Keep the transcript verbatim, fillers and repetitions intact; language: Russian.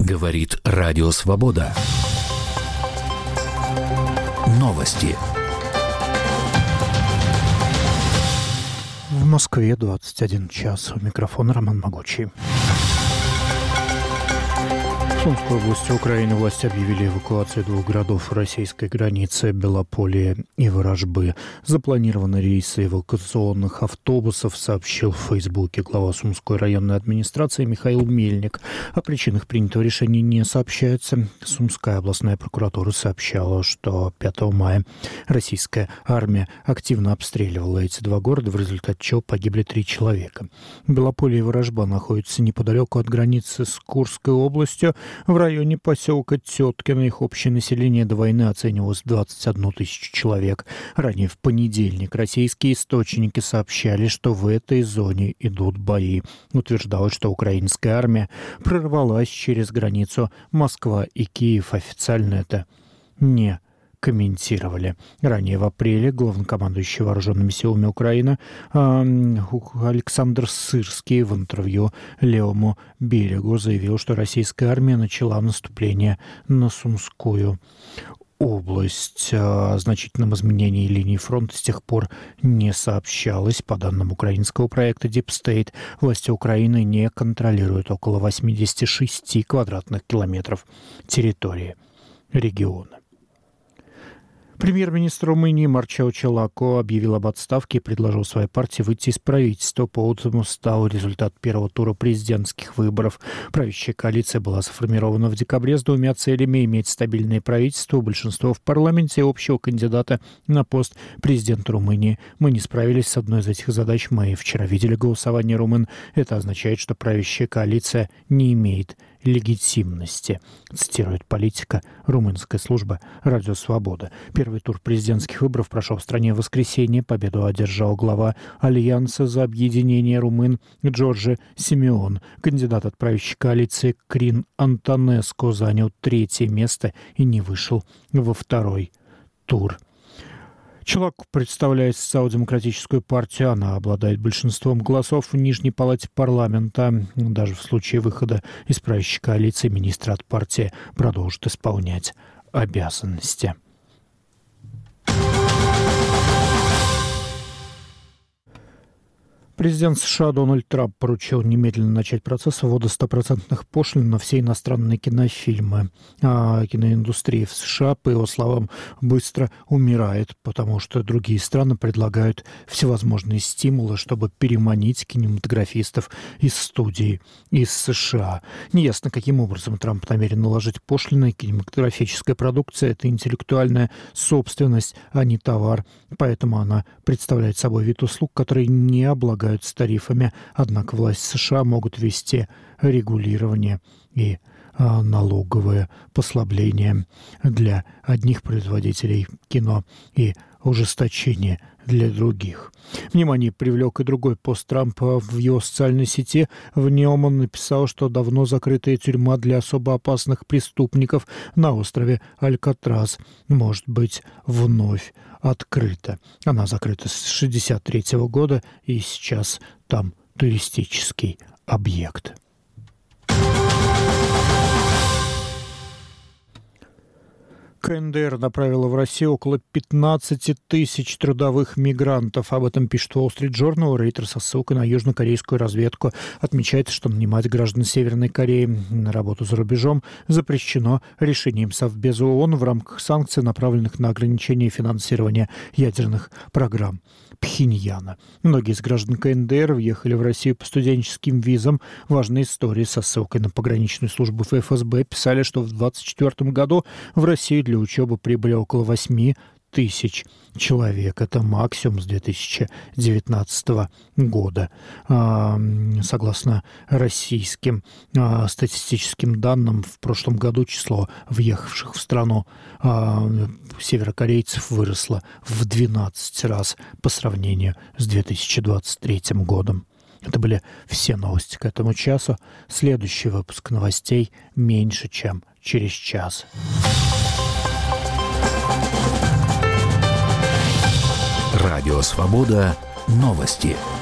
Говорит Радио Свобода. Новости. В Москве двадцать один час. У микрофона Роман Могучий. В Сумской области Украины власти объявили эвакуацию двух городов российской границы Белополе и Ворожбы. Запланированы рейсы эвакуационных автобусов, сообщил в Фейсбуке глава Сумской районной администрации Михаил Мельник. О причинах принятого решения не сообщается. Сумская областная прокуратура сообщала, что пятого мая российская армия активно обстреливала эти два города, в результате чего погибли три человека. Белополе и Ворожба находятся неподалеку от границы с Курской областью. В районе поселка Теткино их общее население до войны оценивалось в двадцать одну тысячу человек. Ранее в понедельник российские источники сообщали, что в этой зоне идут бои. Утверждалось, что украинская армия прорвалась через границу. Москва и Киев официально это не комментировали. Ранее в апреле главнокомандующий вооруженными силами Украины Александр Сырский в интервью Левому берегу заявил, что российская армия начала наступление на Сумскую область. О значительном изменении линии фронта с тех пор не сообщалось. По данным украинского проекта Deep State, власти Украины не контролируют около восемьдесят шесть квадратных километров территории региона. Премьер-министр Румынии Марчел Челако объявил об отставке и предложил своей партии выйти из правительства. Поводом стал результат первого тура президентских выборов. Правящая коалиция была сформирована в декабре с двумя целями: иметь стабильное правительство, большинство в парламенте и общего кандидата на пост президента Румынии. Мы не справились с одной из этих задач. Мы вчера видели голосование румын. Это означает, что правящая коалиция не имеет легитимности, цитирует политика румынской службы «Радио Свобода». Первый тур президентских выборов прошел в стране в воскресенье. Победу одержал глава Альянса за объединение румын Джорджи Симеон. Кандидат от правящей коалиции Крин Антонеску занял третье место и не вышел во второй тур. Челако представляет социал-демократическую партию. Она обладает большинством голосов в Нижней палате парламента. Даже в случае выхода из правящей коалиции министр от партии продолжит исполнять обязанности. Президент США Дональд Трамп поручил немедленно начать процесс ввода стопроцентных пошлин на все иностранные кинофильмы. А киноиндустрия в США, по его словам, быстро умирает, потому что другие страны предлагают всевозможные стимулы, чтобы переманить кинематографистов из студии из США. Неясно, каким образом Трамп намерен наложить пошлины. Кинематографическая продукция – это интеллектуальная собственность, а не товар, поэтому она представляет собой вид услуг, которые не облагают с тарифами, однако власти США могут ввести регулирование и а, налоговые послабления для одних производителей кино и ужесточение для других. Внимание привлек и другой пост Трампа в его социальной сети. В нем он написал, что давно закрытая тюрьма для особо опасных преступников на острове Алькатрас может быть вновь открыта. Она закрыта с шестьдесят третьего года, и сейчас там туристический объект. КНДР направила в Россию около пятнадцать тысяч трудовых мигрантов. Об этом пишет Wall Street Journal. Рейтер со ссылкой на южнокорейскую разведку отмечает, что нанимать граждан Северной Кореи на работу за рубежом запрещено решением Совбеза ООН в рамках санкций, направленных на ограничение финансирования ядерных программ Пхеньяна. Многие из граждан КНДР въехали в Россию по студенческим визам. Важные истории со ссылкой на пограничную службу ФСБ писали, что в двадцать четвёртом году в Россию для учебы прибыли около восемь тысяч человек. Это максимум с две тысячи девятнадцатого года. Согласно российским статистическим данным, в прошлом году число въехавших в страну северокорейцев выросло в двенадцать раз по сравнению с две тысячи двадцать третьим годом. Это были все новости к этому часу. Следующий выпуск новостей меньше, чем через час. Радио Свобода. Новости.